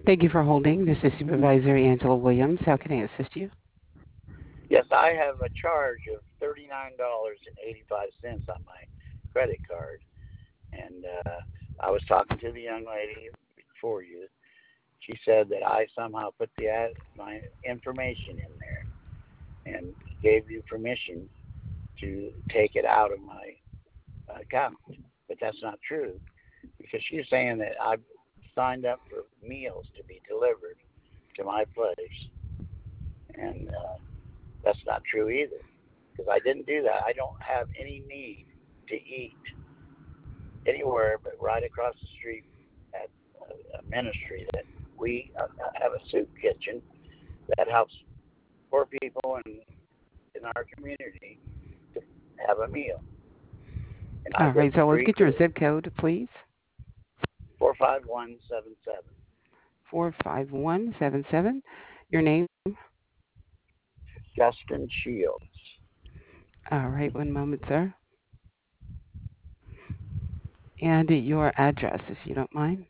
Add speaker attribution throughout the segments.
Speaker 1: Thank you for holding. This is Supervisor Angela Williams. How can I assist you?
Speaker 2: Yes, I have a charge of $39.85 on my credit card, and I was talking to the young lady before you. She said that I somehow put my information in there and gave you permission to take it out of my account, but that's not true because she's saying that I signed up for meals to be delivered to my place, and that's not true either because I didn't do that. I don't have any need to eat anywhere but right across the street at a ministry that we have a soup kitchen that helps poor people in our community to have a meal. And I
Speaker 1: All
Speaker 2: get
Speaker 1: right, so let's
Speaker 2: free
Speaker 1: get your
Speaker 2: food.
Speaker 1: zip code, please.
Speaker 2: 45177.
Speaker 1: 45177. Your name?
Speaker 2: Justin Shields.
Speaker 1: All right, one moment, sir. And your address, if you don't mind.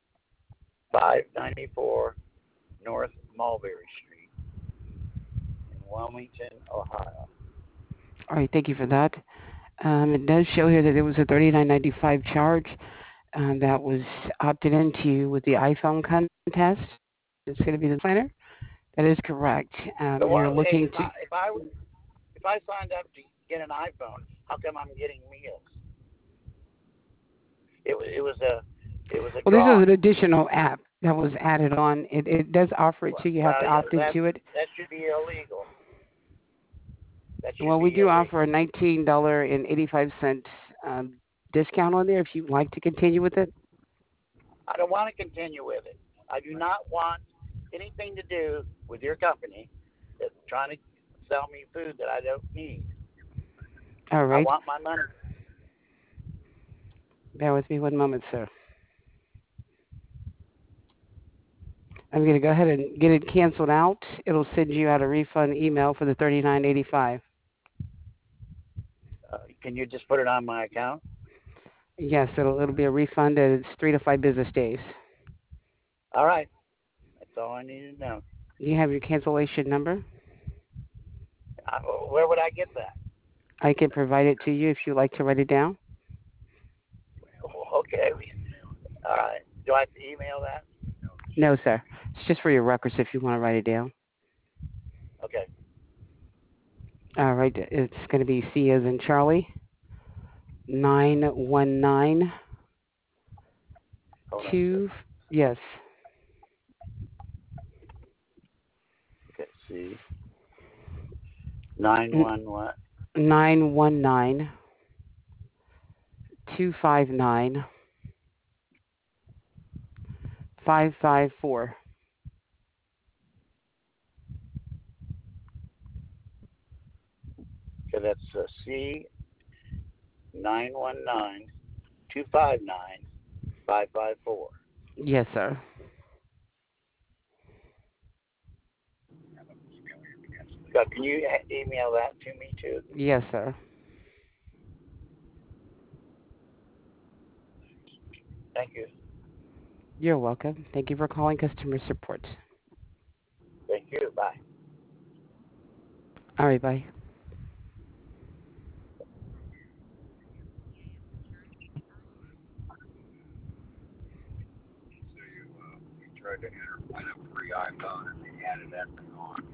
Speaker 2: 594 North Mulberry Street in Wilmington, Ohio.
Speaker 1: All right, thank you for that. It does show here that there was a $39.95 charge that was opted into with the iPhone contest. It's going to be the planner. That is correct.
Speaker 2: So
Speaker 1: You're
Speaker 2: hey,
Speaker 1: looking to.
Speaker 2: if I signed up to get an iPhone, how come I'm getting meals? It was a
Speaker 1: Well, this is an
Speaker 2: drawing.
Speaker 1: additional app that was added on. It does offer it to you. You have
Speaker 2: Well,
Speaker 1: to
Speaker 2: yeah,
Speaker 1: opt into it.
Speaker 2: that should be illegal. That should
Speaker 1: Well, we
Speaker 2: be
Speaker 1: do offer a
Speaker 2: illegal.
Speaker 1: $19.85 discount on there if you'd like to continue with it.
Speaker 2: I don't want to continue with it. I do not want anything to do with your company that's trying to sell me food that I don't need.
Speaker 1: All
Speaker 2: I
Speaker 1: right.
Speaker 2: want my money.
Speaker 1: Bear with me one moment, sir. I'm going to go ahead and get it canceled out. It'll send you out a refund email for the $39.85.
Speaker 2: Can you just put it on my account?
Speaker 1: Yes, it'll be a refund, and it's 3 to 5 business days.
Speaker 2: All right. That's all I need to know.
Speaker 1: Do you have your cancellation number?
Speaker 2: I, where would I get that?
Speaker 1: I can provide it to you if you'd like to write it down.
Speaker 2: Okay. All right. Do I have to email that?
Speaker 1: No, sir. It's just for your records if you want to write it down.
Speaker 2: Okay.
Speaker 1: All right. It's going to be C as in Charlie, 919
Speaker 2: Hold on a
Speaker 1: 2.
Speaker 2: second.
Speaker 1: Yes.
Speaker 2: Okay. See. 911 what?
Speaker 1: 919 259 554.
Speaker 2: Okay, that's C 919-259-554.
Speaker 1: Yes, sir.
Speaker 2: So can you email that to me too?
Speaker 1: Yes, sir.
Speaker 2: Thank you.
Speaker 1: You're welcome. Thank you for calling customer support.
Speaker 2: Thank you. Bye.
Speaker 1: All right, bye.
Speaker 2: So you tried to enter, find a free iPhone, and they added that thing on.